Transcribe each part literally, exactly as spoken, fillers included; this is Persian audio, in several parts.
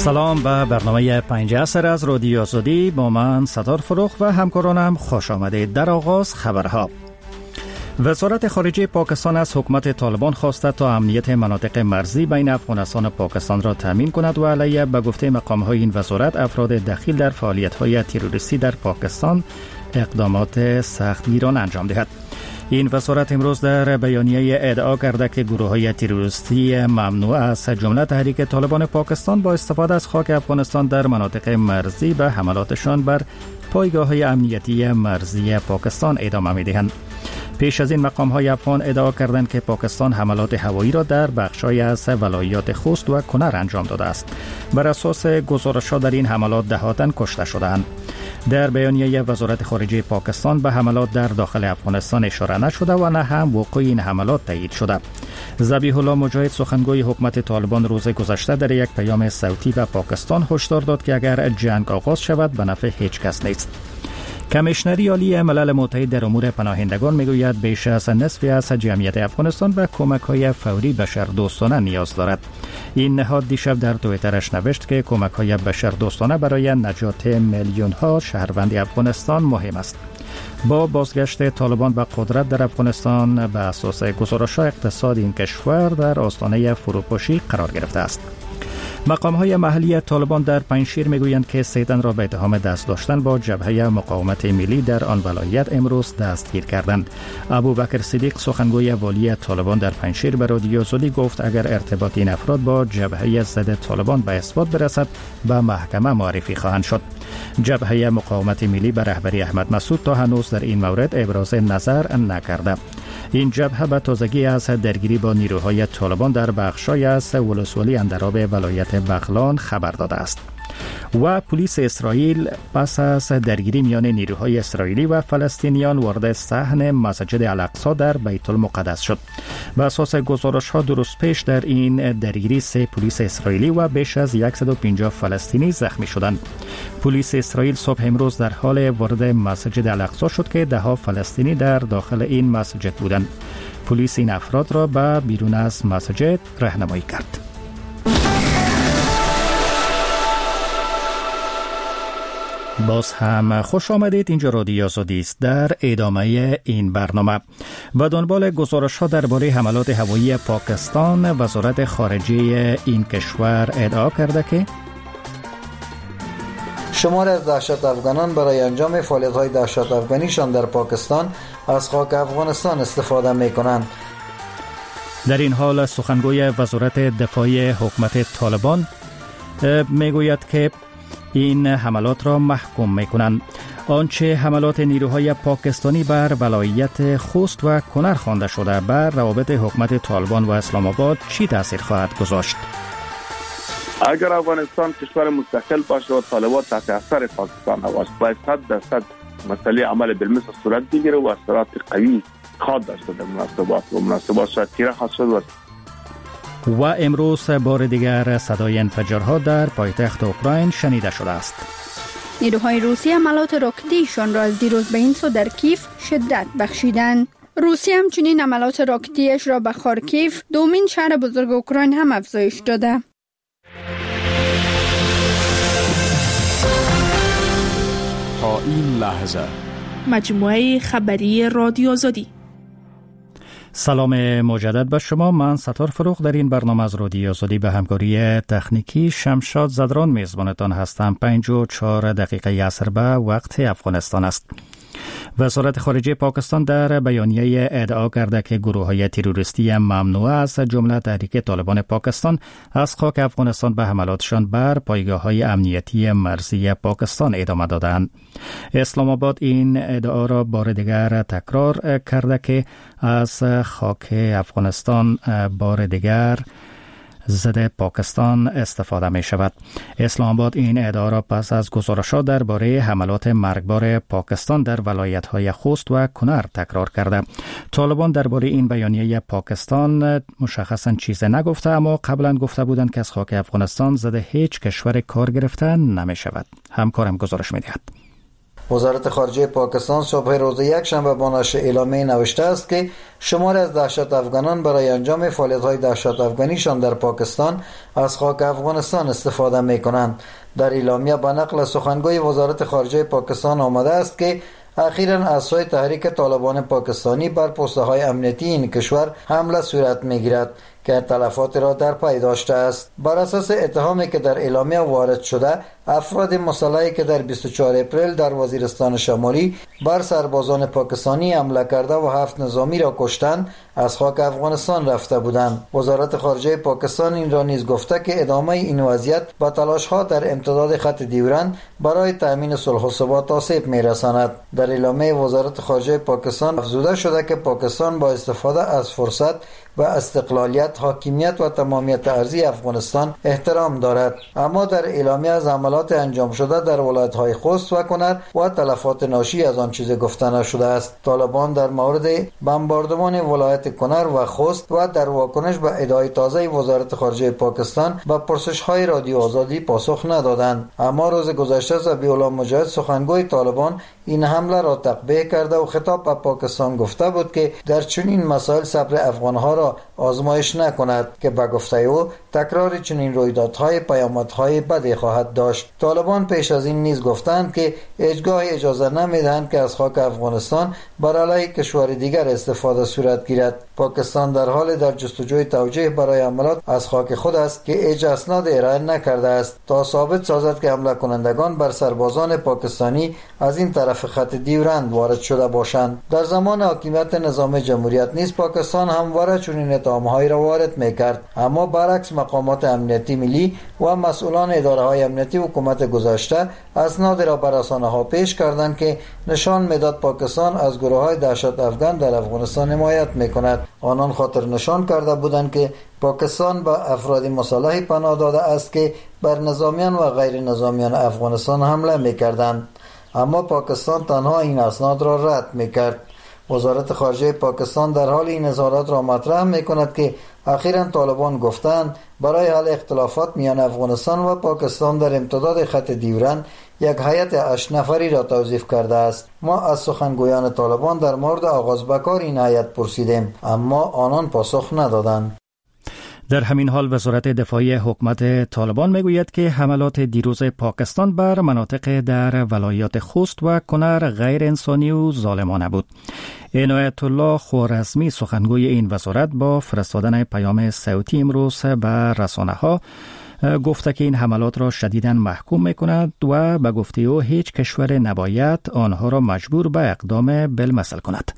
سلام به برنامه پنج عصر از رادیو آزادی با من ستار فروخ و همکارانم خوش آمدید. در آغاز خبرها. وزارت خارجه پاکستان از حکومت طالبان خواسته تا امنیت مناطق مرزی بین افغانستان و پاکستان را تامین کند و علیه به گفته مقام‌های این وزارت افراد دخیل در فعالیت‌های تروریستی در پاکستان اقدامات سختگیرانه انجام دهد. این وزارت امروز در بیانیه ادعا کرده که گروه‌های تروریستی ممنوع از جمله تحریک طالبان پاکستان با استفاده از خاک افغانستان در مناطق مرزی به حملاتشان بر پایگاه‌های امنیتی مرزی پاکستان ادامه می‌دهند. پیش از این مقام‌های افغان ادعا کردند که پاکستان حملات هوایی را در بخش‌های از ولایات خوست و کنر انجام داده است. بر اساس گزارش‌ها در این حملات ده تن کشته شده‌اند. در بیانیه وزارت خارجه پاکستان به حملات در داخل افغانستان اشاره نشده و نه هم وقوع این حملات تایید شده. ذبیح الله مجاهد سخنگوی حکومت طالبان روز گذشته در یک پیام صوتی به پاکستان هشدار داد که اگر جنگ آغاز شود به نفع هیچ کس نیست. کمیشنری عالی ملل متحد در امور پناهندگان میگوید بیش از نصف از جمعیت افغانستان به کمک‌های فوری بشردوستانه نیاز دارد. این نهاد دیشب در توییترش نوشت که کمک‌های بشردوستانه برای نجات میلیون‌ها شهروند افغانستان مهم است. با بازگشت طالبان به قدرت در افغانستان به اساس گزارش‌ها اقتصاد این کشور در آستانه فروپاشی قرار گرفته است. مقام‌های محلی طالبان در پنجشیر میگویند که سه تن را به اتهام دست داشتن با جبهه مقاومت ملی در آن ولایت امروز دستگیر کردند. ابوبکر صدیق سخنگوی والی طالبان در پنجشیر به رادیو آزادی گفت اگر ارتباط این افراد با جبهه ضد طالبان به اثبات برسد به محکمه معرفی خواهند شد. جبهه مقاومت ملی به رهبری احمد مسعود تا هنوز در این مورد ابراز نظر نکرده. این جبهه به تازگی از درگیری با نیروهای طالبان در بخشای از ولسوالی اندراب ولایت بغلان خبر داده است. و پلیس اسرائیل پس از درگیری میان نیروهای اسرائیلی و فلسطینیان وارد صحن مسجد الاقصی در بیت المقدس شد. بر اساس گزارش‌ها درست پیش در این درگیری سه پلیس اسرائیلی و بیش از صد و پنجاه فلسطینی زخمی شدند. پلیس اسرائیل صبح امروز در حال وارد مسجد الاقصی شد که ده ها فلسطینی در داخل این مسجد بودند. پلیس این افراد را به بیرون از مسجد راهنمایی کرد. باز هم خوش آمدید. اینجا رادیو آزادی است. در ادامه این برنامه به دنبال گزارش‌ها درباره حملات هوایی پاکستان، وزارت خارجه این کشور ادعا کرده که شماری از دهشت افغانان برای انجام فعالیت‌های دهشت افغانیشان در پاکستان از خاک افغانستان استفاده می‌کنند. در این حال سخنگوی وزارت دفاع حکومت طالبان میگوید که این حملات را محکوم می‌کنند. آنچه حملات نیروهای پاکستانی بر ولایت خوست و کنر خوانده شده بر روابط حکومت طالبان و اسلام آباد چی تاثیر خواهد گذاشت؟ اگر افغانستان کشور مستقل باشه و طالبان تحت اثر پاکستان نباشه، باید صد درصد مسئله عمل بالمثل صورت بگیره و اثرات قوی خواهد داشت در مناسبات و مناسبات شاید تیره خواهد شد. و امروز بار دیگر صدای انفجارها در پایتخت اوکراین شنیده شده است. نیروهای روسیه عملات راکتیشان را از دیروز به این سو در کیف شدت بخشیدند. روسیه همچنین عملات راکتیش را به خارکیف، دومین شهر بزرگ اوکراین، هم افزایش داده. تا این لحظه مجموعه خبری رادیو آزادی. سلام مجدد به شما. من ستار فروخ در این برنامه از رادیو آزادی به همکاری تکنیکی شمشاد زدران میزبانتان هستم. پنج و چهار دقیقه عصر به وقت افغانستان است. وزارت خارجه پاکستان در بیانیه ادعا کرده که گروه‌های تروریستی ممنوع از جمله تحریک طالبان پاکستان از خاک افغانستان به حملاتشان بر پایگاه‌های امنیتی مرزی پاکستان ادامه دادند. اسلام آباد این ادعا را بار دیگر تکرار کرده که از خاک افغانستان بار دیگر ضد پاکستان استفاده می شود. اسلام آباد این ادعا را پس از گزارشات درباره حملات مرگبار پاکستان در ولایت‌های خوست و کنر تکرار کرده. طالبان درباره این بیانیه پاکستان مشخصاً چیزی نگفته، اما قبلا گفته بودند که از خاک افغانستان ضد هیچ کشور کار گرفته نمی شود. همکارم گزارش می دهد. وزارت خارجه پاکستان صبح روز یکشنبه با نشر اعلامیه نوشته است که شماری از دهشت افغانان برای انجام فعالیت‌های دهشت افغانیشان در پاکستان از خاک افغانستان استفاده می‌کنند. در اعلامیه به نقل سخنگوی وزارت خارجه پاکستان آمده است که اخیراً اعضای تحریک طالبان پاکستانی بر پست‌های امنیتی این کشور حمله صورت می‌گیرد که تلفات را در پی داشته است. بر اساس اتهامی که در اعلامیه وارد شده، افراد مسلحی که در بیست و چهارم اپریل در وزیرستان شمالی بر سربازان پاکستانی حمله کرده و هفت نظامی را کشتند از خاک افغانستان رفته بودند. وزارت خارجه پاکستان این را نیز گفته که ادامه این وضعیت با تلاش‌ها در امتداد خط ډیورند برای تامین صلح و ثبات آسیب می‌رساند. در اعلامیه وزارت خارجه پاکستان افزوده شده که پاکستان با استفاده از فرصت و استقلالیت، حاکمیت و تمامیت ارضی افغانستان احترام دارد. اما در اعلامیه از عملات انجام شده در ولایت‌های خوست و کنر و تلفات ناشی از آن چیز گفته نشده است. طالبان در مورد بمباردمان ولایت کنر و خوست و در واکنش به ادعای تازه وزارت خارجه پاکستان به پرسش‌های رادیو آزادی پاسخ ندادند. اما روز گذشته ذبیح الله مجاهد سخنگوی طالبان این حمله را تقبیح کرده و خطاب به پاکستان گفته بود که در چنین مسائل صبر افغان‌ها را آزمایش نکند که به گفته او تکرار چنین رویدادهای پیامدهای بدی خواهد داشت. طالبان پیش از این نیز گفتند که هیچگاه اجازه نمیدهند که از خاک افغانستان بر علیه کشور دیگر استفاده صورت گیرد. پاکستان در حال در جستجوی توجیه برای عملات از خاک خود است که هیچ اسناد ارائه نکرده است تا ثابت سازد که حمله کنندگان بر سربازان پاکستانی از این طرف خط ډیورند وارد شده باشند. در زمان حاکمیت نظام جمهوریت نیز پاکستان همواره چنین اتهام‌هایی را وارد می‌کرد، اما برعکس مقامات امنیتی ملی و مسئولان اداره‌های امنیتی حکومت گذشته اسناد را بر رسانه‌ها پیش کردند که نشان می‌داد پاکستان از گروه‌های دهشت افغان در افغانستان حمایت می‌کند. آنان خاطر نشان کرده بودند که پاکستان به افراد مسلح پناه داده است که بر نظامیان و غیر نظامیان افغانستان حمله می‌کردند، اما پاکستان تنها این اسناد را رد می‌کرد. وزارت خارجه پاکستان در حال این اظهارات را مطرح می‌کند که اخیراً طالبان گفتند برای حل اختلافات میان افغانستان و پاکستان در امتداد خط ډیورند یک هیئت هشت نفری را توظیف کرده است. ما از سخنگویان طالبان در مورد آغاز به کار این هیئت پرسیدیم، اما آنان پاسخ ندادند. در همین حال وزارت دفاعی حکومت طالبان میگوید که حملات دیروز پاکستان بر مناطق در ولایات خوست و کنر غیر انسانی و ظالمانه بود. عنایت الله خوارزمی سخنگوی این وزارت با فرستادن پیام صوتی امروز به رسانه‌ها گفته که این حملات را شدیداً محکوم می‌کند و به گفته او هیچ کشور نباید آنها را مجبور به اقدام بالمثل کند.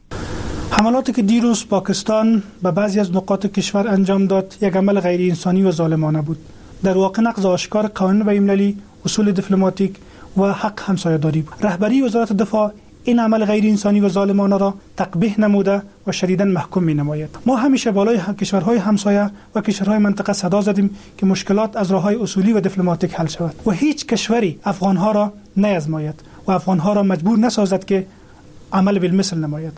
حملاتی که دیروز پاکستان به بعضی از نقاط کشور انجام داد یک عمل غیر انسانی و ظالمانه بود. در واقع نقض آشکار قانون بین‌المللی، اصول دیپلماتیک و حق همسایه‌داری بود. رهبری وزارت دفاع این عمل غیر انسانی و ظالمانه را تقبیح نموده و شدیداً محکوم می‌نماید. ما همیشه بالای کشورهای همسایه و کشورهای منطقه صدا زدیم که مشکلات از راه‌های اصولی و دیپلماتیک حل شود و هیچ کشوری افغان‌ها را نیازماید و افغان‌ها را مجبور نسازد که عمل بالمثل نماید.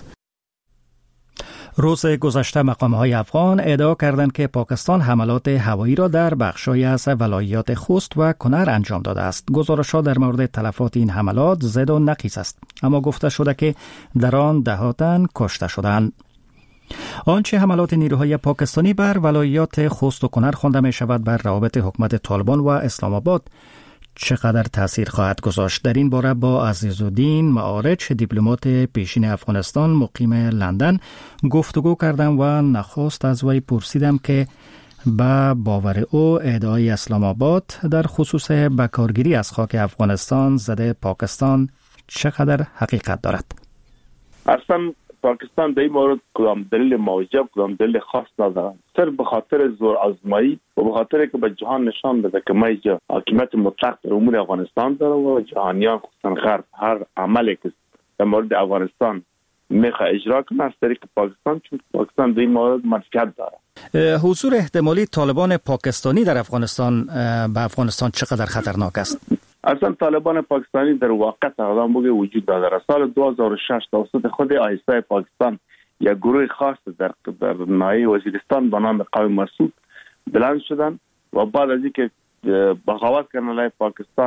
روز گذشته مقام‌های افغان ادعا کردند که پاکستان حملات هوایی را در بخش‌هایی از ولایات خوست و کنر انجام داده است. گزارش‌ها در مورد تلفات این حملات زد و نقیص است، اما گفته شده که در آن ده تن کشته شدند. آنچه حملات نیروهای پاکستانی بر ولایات خوست و کنر خوانده می شود بر روابط حکومت طالبان و اسلام آباد چقدر تأثیر خواهد گذاشت؟ در این باره با عزیزالدین معارج دیپلمات پیشین افغانستان مقیم لندن گفتگو کردم و نخست از وی پرسیدم که به باور او ادعای اسلام آباد در خصوص بکارگیری از خاک افغانستان زده پاکستان چقدر حقیقت دارد. اصلا پاکستان در این مورد کدام دلیل موجب کدام دلیل خاص ندارد، صرف به خاطر زور آزمایی و به خاطر که به جهان نشان بده که ما اینجا حاکمیت مطلق در امور افغانستان داره و جهانیان خصوصا غرب هر عملی که در مورد افغانستان میخواه اجرا کنه از طریق پاکستان، چون پاکستان در این مورد منفعت داره. حضور احتمالی طالبان پاکستانی در افغانستان به افغانستان چقدر خطرناک است؟ اصلا طالبان پاکستانی در واقع تقدام بگه وجود داره. سال دو هزار و شش توسط خود آیسای پاکستان یک گروه خاص در در ناحیه وزیرستان به نام قوم مسعود بلند شدن و بعد از اینکه بغاوت کردن علیه پاکستان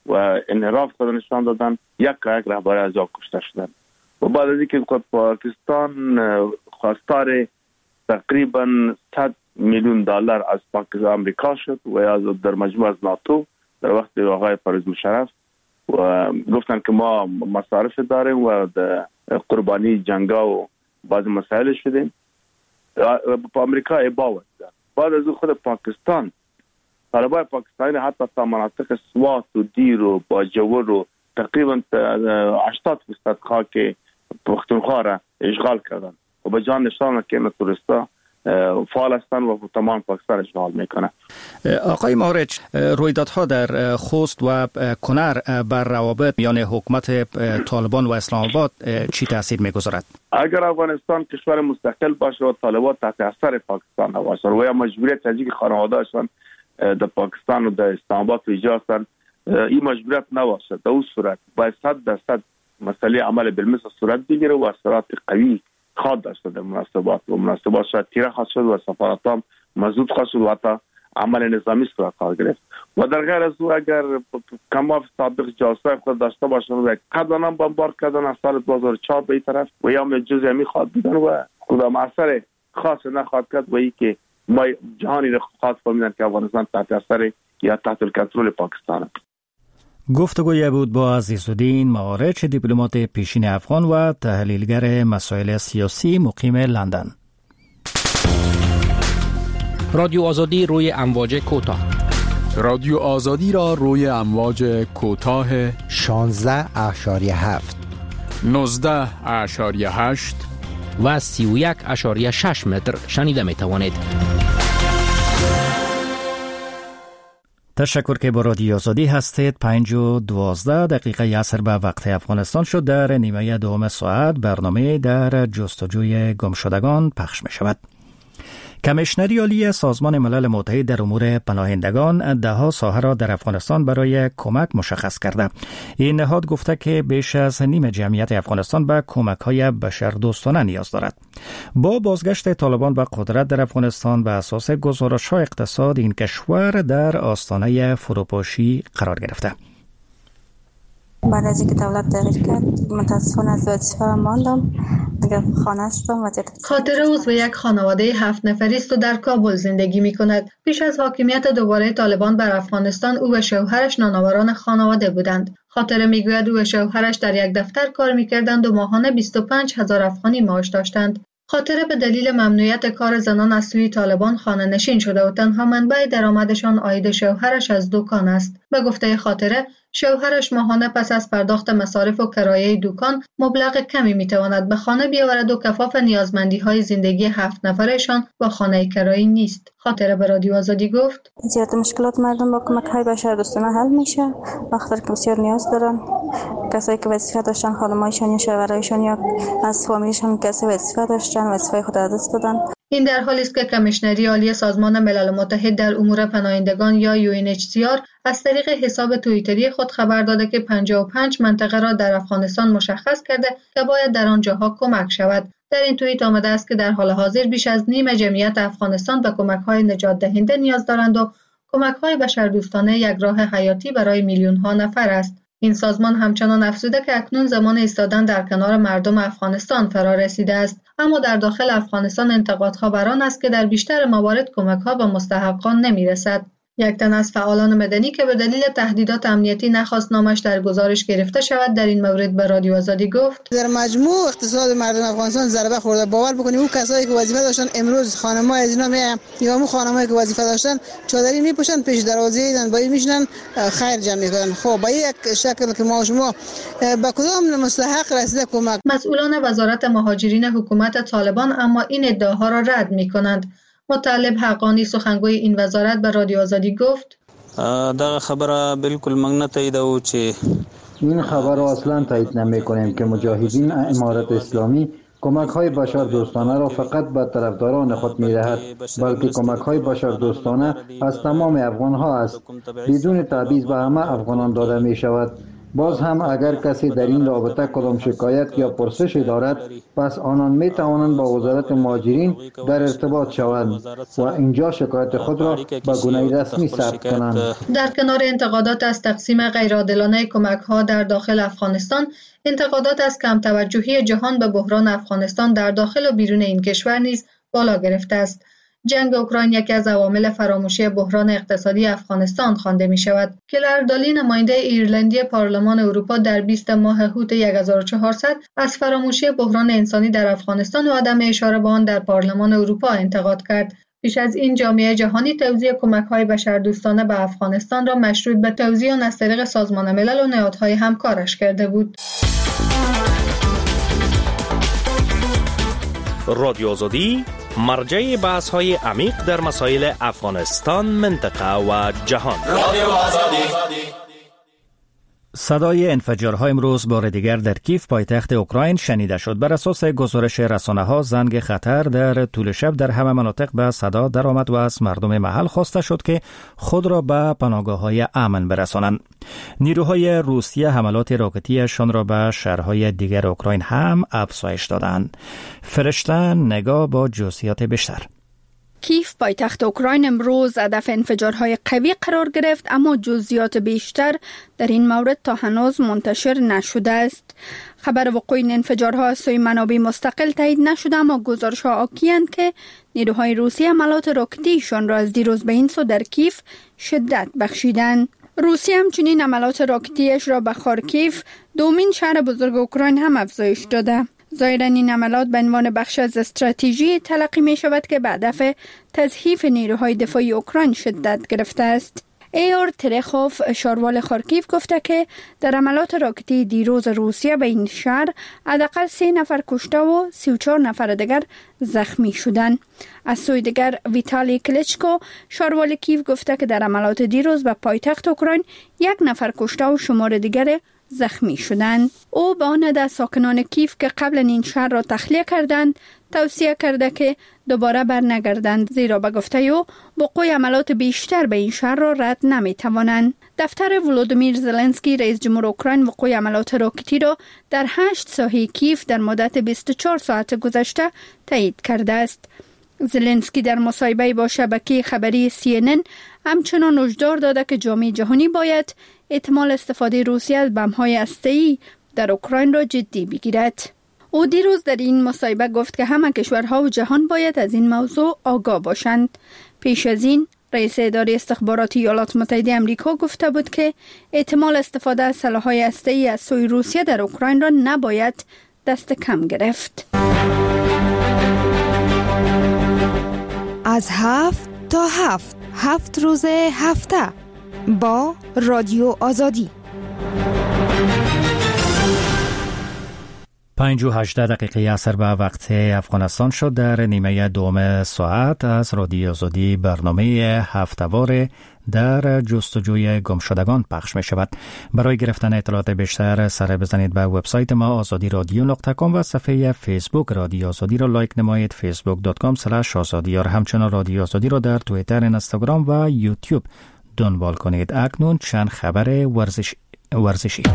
و انحراف خود نشان دادن، یک که یک رهبر از جا کشته شدن. و بعد از اینکه پاکستان خواستار تقریبا صد میلیون دلار از پاکستان آمریکا شد و از در مجموعه از ناتو در وقت آقای پرویز مشرف و گفتن که ما مصارف داریم و قربانی جنگا و بعض مسائل شدیم، با آمریکا ابا داد. بعد از خود پاکستان طالبان پاکستانی حتی تا مناطق سوات و دیر و باجور و تقریبا هشتاد درصد خاک پختونخوا را اشغال کردن و به جان نشان که این توریستا فعال هستند و تمام پاکستان اشغال میکنه. آقای مارچ، رویدادها در خوست و کنر بر روابط میان حکومت طالبان و اسلام آباد چی تاثیر میگذارد؟ اگر افغانستان کشور مستقل باشه و طالبان تحت اثر پاکستان باشه و یا مجبوریت از اینکه خانواده‌شان در پاکستان و در اسلام آباد ویژه هستند، این مجبوریت نباشه، در اون صورت باید صد درصد مسئله عمل بالمثل صورت بگیره و اثرات قوی خواهد داشت در مناسبات و مناسبات شاید تیره خواهد شد و سفارت هم مزود خواهد شد و حتی عمل نظامی صورت خواهد گرفت. و در غیر از او اگر کماف سابق جاسوس خود داشته باشند و قبلا هم بمبار کردن از سال دو هزار و چهار به این طرف و یا جزئی همی خواهد بودن و کدام اثر خاص نخواهد کرد و ای که ما جهانی را خواهد فهمیدن که افغانستان تحت اثر یا تحت کنترل پاکستان. گفتگوی بود با عزیزالدین مارچ، دیپلمات پیشین افغان و تحلیلگر مسائل سیاسی مقیم لندن. رادیو آزادی روی امواج کوتاه. رادیو آزادی را روی امواج کوتاه شانزده اشاریه هفت، نوزده اشاریه هشت و سی و یک اشاریه شش متر شنیده می توانید. تشکر که با رادیو آزادی هستید. پنج و دوازده دقیقه عصر به وقت افغانستان شد. در نیمه دوم ساعت برنامه در جستجوی گمشدگان پخش می شود. کمیشنری عالی سازمان ملل متحد در امور پناهندگان ده‌ها ساحه را در افغانستان برای کمک مشخص کرده. این نهاد گفته که بیش از نیم جمعیت افغانستان به کمک‌های بشردوستانه نیاز دارد. با بازگشت طالبان به قدرت در افغانستان به اساس گزارش‌های اقتصاد این کشور در آستانه فروپاشی قرار گرفته. بعد از اینکه دولت تغییر کرد متاسفانه از وظیفه ماندم، دیگه خانه هستم. خاطره عضو یک خانواده هفت نفری است و در کابل زندگی می کند. پیش از حاکمیت دوباره طالبان بر افغانستان او و شوهرش نانآوران خانواده بودند. خاطره میگوید او و شوهرش در یک دفتر کار میکردند و ماهانه بیست و پنج هزار افغانی معاش داشتند. خاطره به دلیل ممنوعیت کار زنان از سوی طالبان خانه نشین شده و تنها منبع درآمدشان عاید شوهرش از دکان است. به گفته خاطره، شوهرش ماهانه پس از پرداخت مصارف و کرایه دکان مبلغ کمی میتواند به خانه بیاورد و کفاف نیازمندی‌های زندگی هفت نفرشان با خانه کرایی نیست. خاطره به رادیو آزادی گفت: زیاد مشکلات مردم با کمک‌های بشردوستانه حل میشه، وقتی که بسیار نیاز دارن. کسایی که وظیفه داشتن، خانمایشان یا شوهرایشان یا از فامیلشان کسی وظیفه داشتن، وظیفه خود از دست دادن. این در حالی است که کمیشنری عالی سازمان ملل متحد در امور پناهندگان یا یو ان اچ سی آر از طریق حساب توییتری خود خبر داده که پنجاه و پنج منطقه را در افغانستان مشخص کرده که باید در آنجاها کمک شود. در این توییت آمده است که در حال حاضر بیش از نیم جمعیت افغانستان به کمک‌های نجات دهنده نیاز دارند و کمک‌های بشردوستانه یک راه حیاتی برای میلیون‌ها نفر است. این سازمان همچنان افزوده که اکنون زمان ایستادن در کنار مردم افغانستان فرا رسیده است، اما در داخل افغانستان انتقادها بر آن است که در بیشتر موارد کمک‌ها به مستحقان نمی‌رسد. یک تن از فعالان مدنی که به دلیل تهدیدات امنیتی نخواست نامش در گزارش گرفته شود در این مورد به رادیو آزادی گفت: در مجموع اقتصاد مردم افغانستان ضربه خورده. باور بکنید اون کسایی که وظیفه داشتن امروز خانم‌ها از اینا میام یا اون خانم‌هایی که وظیفه داشتن چادری میپوشن، پیش دروازه ایدن با این میشنن خیر جمع میکنن. خب با یک شکل که ما شما با کدام مستحق رسیده کمک؟ مسئولان وزارت مهاجرین حکومت طالبان اما این ادعاها را رد میکنند. مطلب حقانی سخنگوی این وزارت به رادیو آزادی گفت: دا خبره بالکل موږ نه تاییدوو چې این خبر را اصلا تایید نمی‌کنیم که مجاهدین امارت اسلامی کمک‌های بشردوستانه را فقط به طرفداران خود می‌دهد، بلکه کمک‌های بشردوستانه از تمام افغان‌ها است. بدون تبعیض به همه افغانان داده می‌شود. باز هم اگر کسی در این رابطه کدام شکایت یا پرسش دارد، پس آنان می توانند با وزارت مهاجرین در ارتباط شوند و اینجا شکایت خود را به گونه رسمی ثبت کنند. در کنار انتقادات از تقسیم غیرعادلانه کمک‌ها در داخل افغانستان، انتقادات از کم توجهی جهان به بحران افغانستان در داخل و بیرون این کشور نیز بالا گرفته است. جنگ اوکراین یکی از عوامل فراموشی بحران اقتصادی افغانستان خوانده می شود. کلر دالی، نماینده ایرلندی پارلمان اروپا، در بیست ماه هوت هزار و چهارصد از فراموشی بحران انسانی در افغانستان و عدم اشاره به آن در پارلمان اروپا انتقاد کرد. پیش از این جامعه جهانی توزیع کمک‌های بشردوستانه به افغانستان را مشروط به توزیع آن از طریق سازمان ملل و نهادهای همکارش کرده بود. رادیو آزادی مرجع بحث‌های عمیق در مسائل افغانستان، منطقه و جهان. رادیو آزادی. صدای انفجارها امروز بار دیگر در کیف پایتخت اوکراین شنیده شد. بر اساس گزارش رسانه‌ها، زنگ خطر در طول شب در همه مناطق به صدا درآمد و از مردم محل خواسته شد که خود را به پناهگاه‌های امن برسانند. نیروهای روسیه حملات راکتیشان را به شهرهای دیگر اوکراین هم افزایش دادند. فرشته نگاه با جزئیات بیشتر. کیف پایتخت اوکراین امروز هدف انفجارهای قوی قرار گرفت، اما جزئیات بیشتر در این مورد تا هنوز منتشر نشده است. خبر وقوع این انفجارها از سوی منابع مستقل تایید نشده، اما گزارش‌ها حاکی‌اند که نیروهای روسیه حملات راکتیشان را از دیروز به این سو در کیف شدت بخشیدند. روسیه همچنین حملات راکتیش را به خارکیف، دومین شهر بزرگ اوکراین، هم افزایش داده. ظاهراً این حملات به عنوان بخش از استراتژی تلقی می شود که به هدف تضعیف نیروهای دفاعی اوکراین شدت گرفته است. ایور ترخوف، شاروال خارکیف، گفته که در حملات راکتی دیروز روسیه به این شهر حداقل سه نفر کشته و سی و چهار نفر دیگر زخمی شدند. از سوی دیگر ویتالی کلیچکو، شاروال کیف، گفته که در حملات دیروز به پایتخت اوکراین یک نفر کشته و شمار دیگر زخمی شدند. او به آن عده ساکنان کیف که قبلا این شهر را تخلیه کردند توصیه کرده که دوباره برنگردند، زیرا به گفته او وقوع حملات بیشتر به این شهر را رد نمی توانند. دفتر ولودیمیر زلنسکی، رئیس جمهور اوکراین، وقوع حملات راکتی را در هشت ساحه کیف در مدت بیست و چهار ساعت گذشته تایید کرده است. زلنسکی در مصاحبه با شبکه خبری سی ان ان همچنان هشدار داده که جامعه جهانی باید احتمال استفاده روسیه از بمب‌های هسته‌ای در اوکراین را جدی بگیرد. او دیروز در این مصاحبه گفت که همه کشورها و جهان باید از این موضوع آگاه باشند. پیش از این رئیس اداره استخباراتی ایالات متحده آمریکا گفته بود که احتمال استفاده از سلاح‌های هسته‌ای از سوی روسیه در اوکراین را نباید دست کم گرفت. از هفت تا هفت هفت روز هفته با رادیو آزادی. پنج و هجده دقیقه اثر به وقت افغانستان شد. در نیمه دوم ساعت از رادیو آزادی برنامه هفته‌وار در جستجوی گمشدگان پخش می شود. برای گرفتن اطلاعات بیشتر سر بزنید به وبسایت ما آزادی رادیو نقطه کام و صفحه فیسبوک رادیو آزادی را لایک نمایید، فیسبوک دات کام اسلش آزادی، و همچنین رادیو آزادی را در توییتر، اینستاگرام و یوتیوب دنبال کنید. اکنون چند خبر ورزش ورزشی.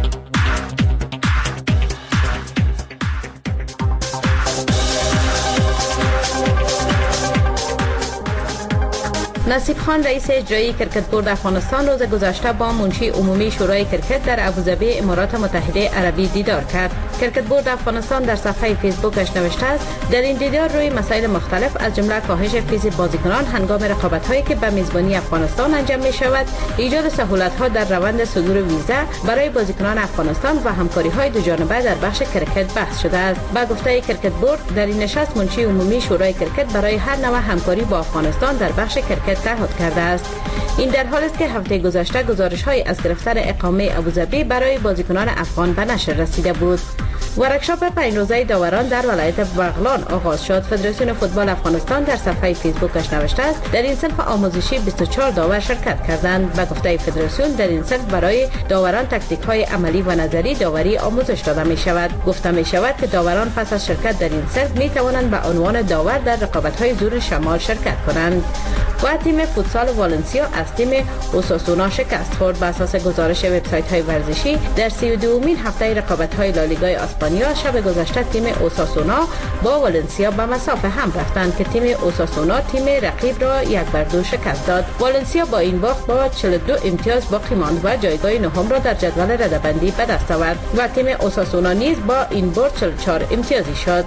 نصیب خان، رئیس اجرایی کرکت بورد افغانستان، روز گذشته با منشی عمومی شورای کرکت در ابوظبی امارات متحده عربی دیدار کرد. کرکت بورد افغانستان در صفحه فیسبوکش نوشته است در این دیدار روی مسائل مختلف از جمله کاهش فیز بازیکنان هنگام رقابت‌هایی که به میزبانی افغانستان انجام می‌شود، ایجاد سهولت‌ها در روند صدور ویزا برای بازیکنان افغانستان و همکاری‌های دو جانبه در بخش کرکت بحث شده است. با گفته کرکت بورد، در این نشست منشی عمومی شورای کرکت برای هر نوع همکاری با افغانستان در بخش کرکت تعهد کرده است. این در حالی است که هفته گذشته گزارش‌های از گرفتن اقامه ابوظبی برای بازیکنان افغان به نشر رسیده بود. ورکشاپ پنج روزه داوران در ولایت بغلان آغاز شد. فدراسیون فوتبال افغانستان در صفحه فیسبوکش نوشته است در این صنف آموزشی بیست و چهار داور شرکت کردند. به گفته فدراسیون، در این صنف برای داوران تکتیک‌های عملی و نظری داوری آموزش داده می شود. گفته می شود که داوران پس از شرکت در این صنف می توانند به عنوان داور در رقابت‌های زور شمال شرکت کنند. و تیم فوتسال والنسیا از تیم اوساسونا شکست خورد. بر اساس گزارش وبسایت‌های ورزشی در سی و دومین هفته رقابت‌های لالیگای اسپانیا شب گذشته تیم اوساسونا با والنسیا به مسافه هم رفتند که تیم اوساسونا تیم رقیب را یک بر دو شکست داد. والنسیا با این باخت با چهل و دو امتیاز باقی ماند و جایگاه نهم را در جدول رده‌بندی به دست آورد و تیم اوساسونا نیز با این برد چهل و چهار امتیازی شد.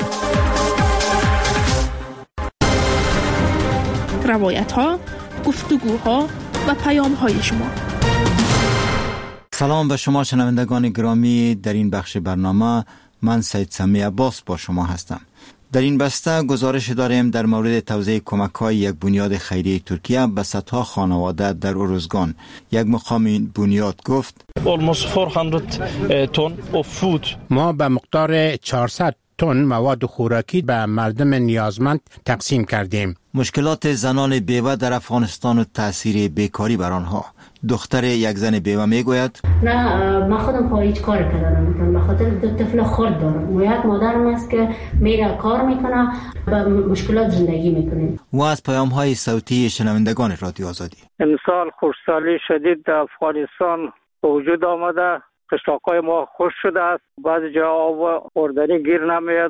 روایت‌ها، گفتگوها و پیام‌های شما. سلام به شما شنوندگان گرامی. در این بخش برنامه من سید سمی عباس با شما هستم. در این بسته گزارش داریم در مورد توزیع کمک‌های یک بنیاد خیریه ترکیه به صدها خانواده در ارزگان. یک مقام این بنیاد گفت ما به مقدار چهارصد تن مواد خوراکی به مردم نیازمند تقسیم کردیم. مشکلات زنان بیوه در افغانستان و تاثیر بیکاری بر آنها. دختر یک زن بیوه میگوید نه من خودم پای هیچ کار کردم، به خاطر دو طفل خرد دارم و یک مادرم است که میره کار میکنه با مشکلات زندگی میکنیم. و از پیام های صوتی شنوندگان رادیو آزادی. امسال خشکسالی شدید در افغانستان به وجود آمده، قشلاقای ما خشک شده است، بعضی جا آب خوردنی گیر نمیاد.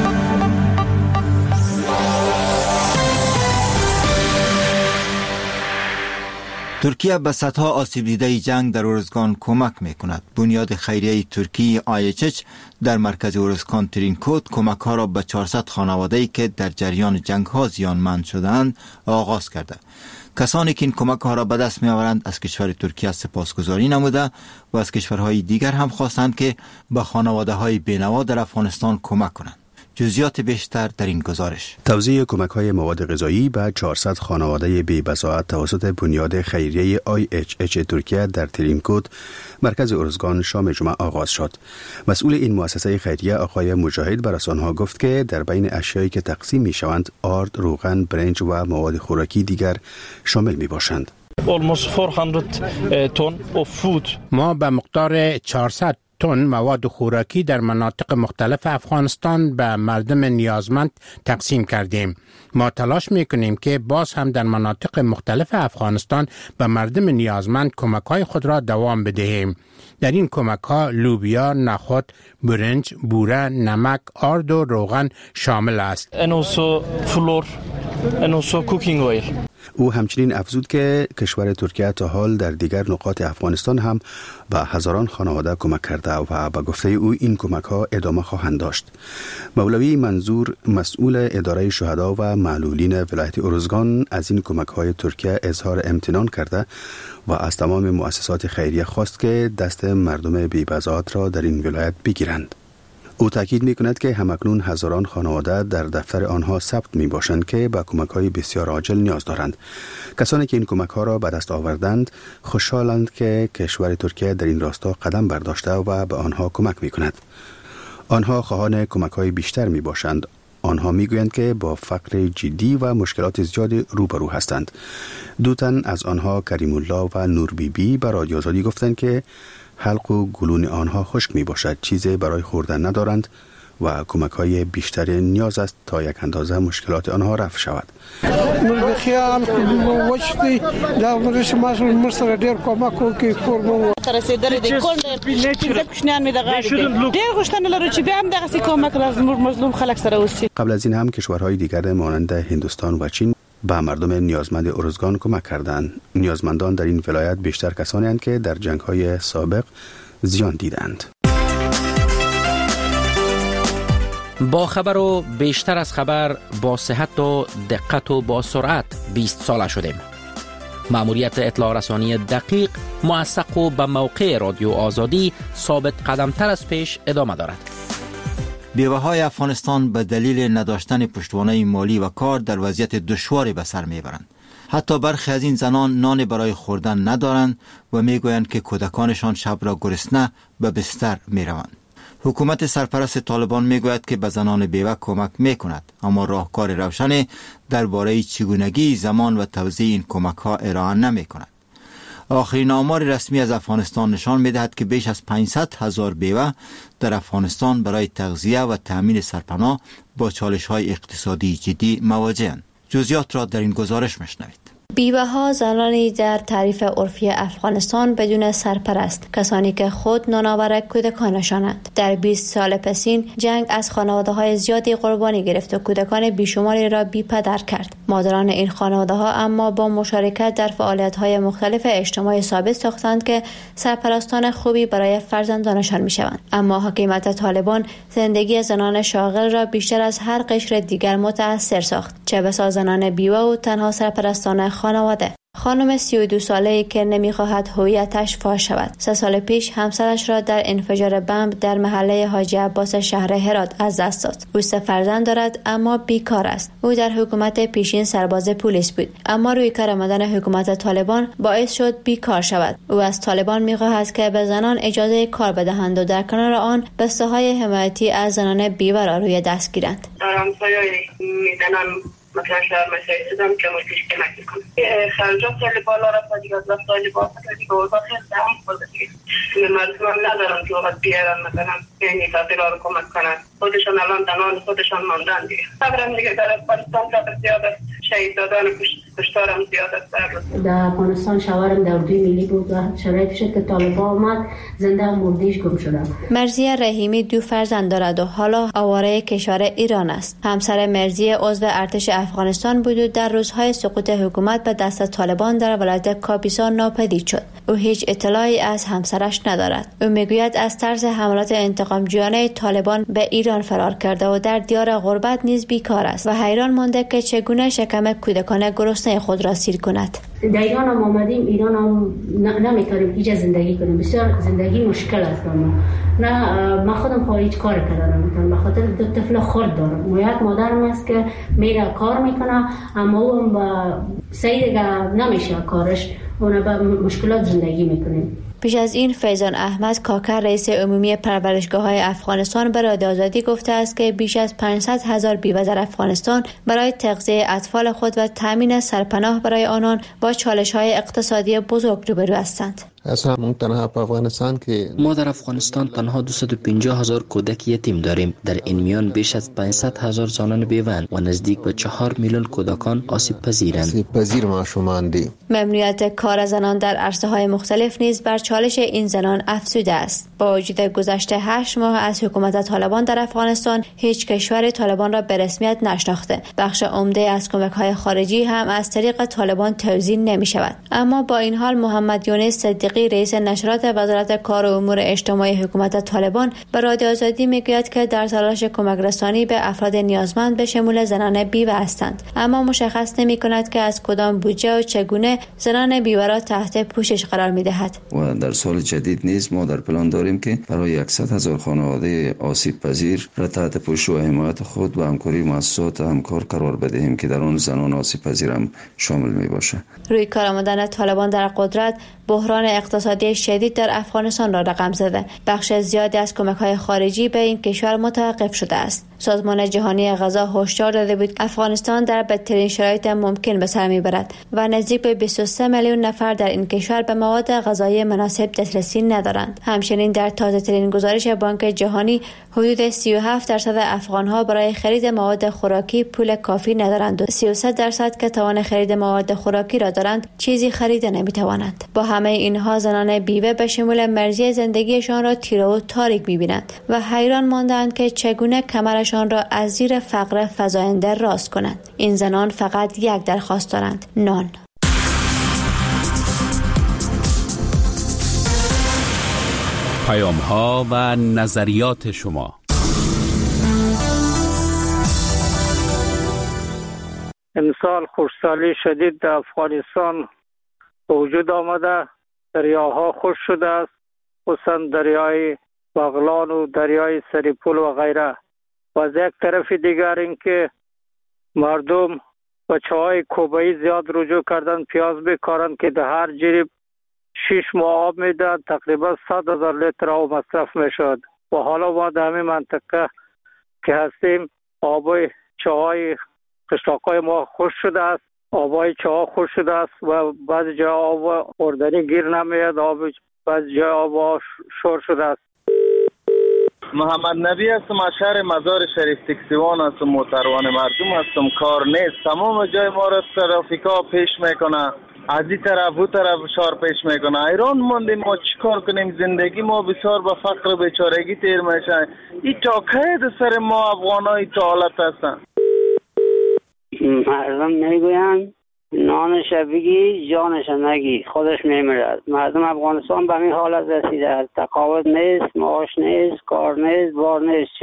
ترکیه به صدها آسیب دیده جنگ در ارزگان کمک میکند. بنیاد خیریه ترکی آی اچ اچ در مرکز ارزگان ترینکوت کمک ها را به چهارصد خانواده‌ای که در جریان جنگ ها زیانمند شدند آغاز کرده. کسانی که این کمک ها را به دست می آورند از کشور ترکیه سپاسگزاری نموده و از کشورهای دیگر هم خواستند که به خانواده های بینوا در افغانستان کمک کنند. جزئیات بیشتر در این گزارش. توزیع کمک‌های مواد غذایی به چهارصد خانواده بی‌بضاعت توسط بنیاد خیریه آی اچ اچ ترکیه در ترینکوت مرکز ارزگان شام جمعه آغاز شد. مسئول این مؤسسه خیریه آقای مجاهد بر رسانه‌ها گفت که در بین اشیایی که تقسیم می‌شوند آرد، روغن، برنج و مواد خوراکی دیگر شامل می‌باشند. ما به مقدار چهارصد تن مواد خوراکی در مناطق مختلف افغانستان به مردم نیازمند تقسیم کردیم. ما تلاش میکنیم که باز هم در مناطق مختلف افغانستان به مردم نیازمند کمک‌های خود را دوام بدهیم. در این کمک‌ها لوبیا، نخود، برنج، بوره، نمک، آرد و روغن شامل است. او همچنین افزود که کشور ترکیه تا حال در دیگر نقاط افغانستان هم به هزاران خانواده کمک کرده و به گفته او این کمک ها ادامه خواهند داشت. مولوی منظور مسئول اداره شهدا و معلولین ولایت ارزگان از این کمک های ترکیه اظهار امتنان کرده و از تمام مؤسسات خیریه خواست که دست مردم بی‌بضاعت را در این ولایت بگیرند. او تاکید می‌کند که همکنون هزاران خانواده در دفتر آنها ثبت می‌باشند که به کمک‌های بسیار عاجل نیاز دارند. کسانی که این کمک‌ها را به دست آوردند خوشحالند که کشور ترکیه در این راستا قدم برداشته و به آنها کمک می‌کند. آنها خواهان کمک‌های بیشتر می‌باشند. آنها میگویند که با فقر جدی و مشکلات زیاد روبرو هستند. دو تن از آنها کریم الله و نور بی بی به رادیو آزادی گفتند که حلق و گلون آنها خشک می باشد، چیزی برای خوردن ندارند و کمک های بیشتر نیاز است تا یک اندازه مشکلات آنها رفع شود. خیال وشتی دا ورش ماشل مرسل ډیر کومک کوي فورمو رسیدل دي کول ډیر کوشنیان می دغه ډیر غوښتنه لرو چې بیا هم دغه سي کومک لازم مظلوم خلک سره وسی. قبل از این هم کشورهای دیگر مانند هندوستان و چین به مردم نیازمند ارزگان کمک کردند. نیازمندان در این ولایت بیشتر کسانی هستند که در جنگ‌های سابق زیان دیدند. با خبر و بیشتر از خبر، با صحت و دقت و با سرعت بیست ساله شدیم. مأموریت اطلاع رسانی دقیق، موثق و به موقع رادیو آزادی ثابت قدمتر از پیش ادامه دارد. بیوه های افغانستان به دلیل نداشتن پشتوانه مالی و کار در وضعیت دشواری به سر میبرند. حتی برخی از این زنان نان برای خوردن ندارند و میگویند که کودکانشان شب را گرسنه به بستر میروند. حکومت سرپرست طالبان میگوید که به زنان بیوه کمک میکند، اما راهکار روشنی درباره چگونگی زمان و توزیع این کمک ها ارائه نمیکند. آخرین آمار رسمی از افغانستان نشان میدهد که بیش از پانصد هزار بیوه در افغانستان برای تغذیه و تامین سرپناه با چالش های اقتصادی جدی مواجهند. جزئیات را در این گزارش میشنوید. بیوه ها زنانی در تعریف عرفی افغانستان بدون سرپرست، کسانی که خود نانآور کودکانشانند. در بیست سال پسین جنگ از خانواده های زیادی قربانی گرفت و کودکان بیشماری را بی پدر کرد. مادران این خانواده ها اما با مشارکت در فعالیت های مختلف اجتماعی ثابت ساختند که سرپرستان خوبی برای فرزندانشان می شوند. اما حکومت طالبان زندگی زنان شاغل را بیشتر از هر قشر دیگر متأثر ساخت، چه بسا زنان بیوه و تنها سرپرستان خانواده. خانم سی و دو ساله‌ای که نمی‌خواهد هویتش فاش شود، سه سال پیش همسرش را در انفجار بمب در محله حاجی عباس شهر هرات از دست داد. او سه فرزند دارد اما بیکار است. او در حکومت پیشین سرباز پلیس بود، اما روی کار آمدن حکومت طالبان باعث شد بیکار شود. او از طالبان می‌خواهد که به زنان اجازه کار بدهند و در کنار آن بسته‌های حمایتی از زنان بیوه را روی دست گیرند. مثلا شهر مسایی شدم که مشکلش کمک میکنم. خرجات خیلی بالا رفت دیگه، از وقتایی بالا دیگه اوضاع خیلی دهم خورده دیگه. مردم هم ندارم که وقت بیارن مثلا یعنی تاثیرها رو کمک کنن. خودشان الان تنان خودشان ماندن دیگه. صبرم دیگه در افغانستان صبر زیاد است. شهید دادن کشتارم زیاد است. در افغانستان شوهرم در اردوی ملی بود و شرایطش که طالبان آمد زنده و مردهش گم شدم. مرضیه رحیمی دو فرزند دارد و حالا آواره کشور ایران است. همسر مرضیه عضو ارتش افغانستان بود و در روزهای سقوط حکومت به دست طالبان در ولایت کاپیسا ناپدید شد. او هیچ اطلاعی از همسرش ندارد. او میگوید از ترس حملات انتقامجویانه طالبان به ایران فرار کرده و در دیار غربت نیز بیکار است و حیران مانده که چگونه شکم کودکان گرسنه خود را سیر کند. در ایران هم آمدیم، ایران هم نمیتونیم اینجا زندگی کنیم، بسیار زندگی مشکل است. نه من خودم خارج کار کردم، به خاطر دو طفل خرد دارم و یک مادرم است که میره کار میکنه، اما او هم با سعی دیگه نمیشه کارش، اون با مشکلات زندگی میکنیم. پیش از این فیضان احمد کاکر رئیس عمومی پرورشگاه‌های افغانستان به رادیو آزادی گفته است که بیش از پانصد هزار بیوه در افغانستان برای تغذیه اطفال خود و تامین سرپناه برای آنان با چالش‌های اقتصادی بزرگ روبرو هستند. اصلا تنها په افغانستان کې ما در افغانستان تنها دویست و پنجاه هزار کودک یتیم داریم. در این میان بیش از پانصد هزار زنان بیوه‌اند و نزدیک به چهار میلیون کودکان آسیب پذیرند. آسیب پذیر ماشومان دي. ممنوعیت کار زنان در عرصه‌های مختلف نیز بر چالش این زنان افزوده است. با وجود گذشت هشت ماه از حکومت طالبان در افغانستان، هیچ کشور طالبان را به رسمیت نشناخته. بخش عمده از کمک‌های خارجی هم از طریق طالبان توزیع نمی‌شود. اما با این حال محمد یونس صدیقی رئیس نشرات وزارت کار و امور اجتماعی حکومت طالبان به رادیو آزادی میگوید که در تلاش کمک رسانی به افراد نیازمند به شمول زنان بیوه هستند، اما مشخص نمی‌کند که از کدام بودجه و چگونه زنان بیوه را تحت پوشش قرار می‌دهد. و در سال جدید نیز ما در پلان داریم که برای صد هزار خانواده آسیب پذیر را تحت پوشش و حمایت خود و همکاری مؤسسات همکار قرار بدهیم که در آن زنان آسیب پذیر هم شامل می‌باشد. روی کار آمدن طالبان در قدرت بحران اقتصادی شدید در افغانستان را رقم زده. بخش زیادی از کمک‌های خارجی به این کشور متوقف شده است. سازمان جهانی غذا هشدار داده بود افغانستان در بدترین شرایط ممکن به سر میبرد و نزدیک به بیست و سه میلیون نفر در این کشور به مواد غذایی مناسب دسترسی ندارند. همچنین در تازه‌ترین گزارش بانک جهانی حدود سی و هفت درصد افغان‌ها برای خرید مواد خوراکی پول کافی ندارند و سی و سه درصد که توان خرید مواد خوراکی را دارند چیزی خرید نمی‌توانند. با همه اینها زنان بیوه به شمول مرزی زندگیشان را تیره و تاریک می‌بینند و حیران ماندند که چگونه کمرشان را از زیر فقر فزاینده راست کنند. این زنان فقط یک درخواست دارند: نان. پیام‌ها و نظریات شما. امسال خشکسالی شدید در افغانستان به وجود آمده، دریاها خشک شده است، خصوصا دریای بغلان و دریای سریپول و غیره. و از یک طرف دیگر اینکه مردم به چاهای کوبایی زیاد رجوع کردن، پیاز بکارن که در هر جریب شش ماه آب میدن، تقریبا صد هزار لیتر آب مصرف میشد. و حالا ما در همین منطقه که هستیم آبای چاهای قشلاقای ما خشک شده است، آبای چاه خشک شده است و بعضی جا آب خوردنی گیر نمیاد، آب بعضی جا آب شور شده است. محمد نبی هستم، از شهر مزار شریف تکسیوان هستم، موتروان مردم هستم. کار نیست، تمام جای ما را ترافیکا پیش میکنه، از این طرف او طرف شار پیش میکنه. ایران موندیم، ما چی کار کنیم؟ زندگی ما بسیار به فقر و بیچارگی تیر میشه. این تا که سر ما افغانای تا حالت هستن. مردم میگویند نانش بگی جانش نگی، خودش میمیرد. مردم افغانستان به این حالت رسیده است. تقاعد نیست، معاش نیست، کار نیست، بار نیست.